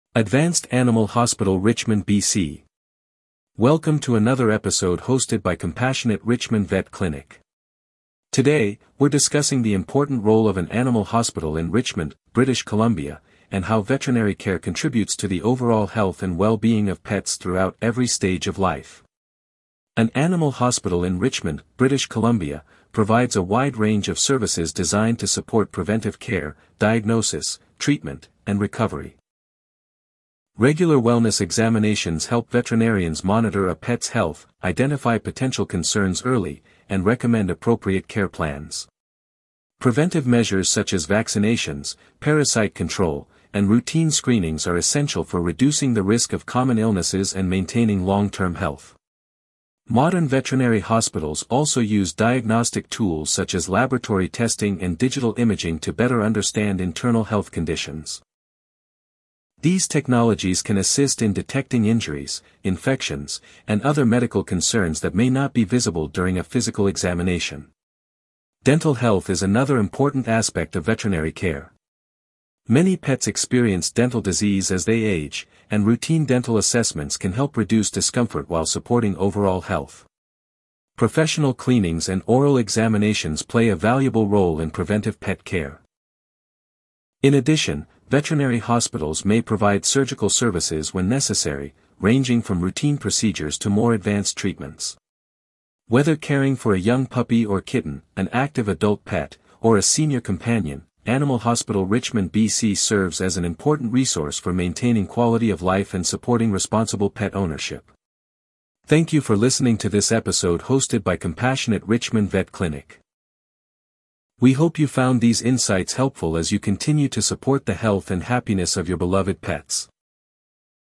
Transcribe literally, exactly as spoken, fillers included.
Advanced Animal Hospital Richmond, B C. Welcome to another episode hosted by Compassionate Richmond Vet Clinic. Today, we're discussing the important role of an animal hospital in Richmond, British Columbia, and how veterinary care contributes to the overall health and well-being of pets throughout every stage of life. An animal hospital in Richmond, British Columbia, provides a wide range of services designed to support preventive care, diagnosis, treatment, and recovery. Regular wellness examinations help veterinarians monitor a pet's health, identify potential concerns early, and recommend appropriate care plans. Preventive measures such as vaccinations, parasite control, and routine screenings are essential for reducing the risk of common illnesses and maintaining long-term health. Modern veterinary hospitals also use diagnostic tools such as laboratory testing and digital imaging to better understand internal health conditions. These technologies can assist in detecting injuries, infections, and other medical concerns that may not be visible during a physical examination. Dental health is another important aspect of veterinary care. Many pets experience dental disease as they age, and routine dental assessments can help reduce discomfort while supporting overall health. Professional cleanings and oral examinations play a valuable role in preventive pet care. In addition, veterinary hospitals may provide surgical services when necessary, ranging from routine procedures to more advanced treatments. Whether caring for a young puppy or kitten, an active adult pet, or a senior companion, Animal Hospital Richmond, B C serves as an important resource for maintaining quality of life and supporting responsible pet ownership. Thank you for listening to this episode hosted by Compassionate Richmond Vet Clinic. We hope you found these insights helpful as you continue to support the health and happiness of your beloved pets.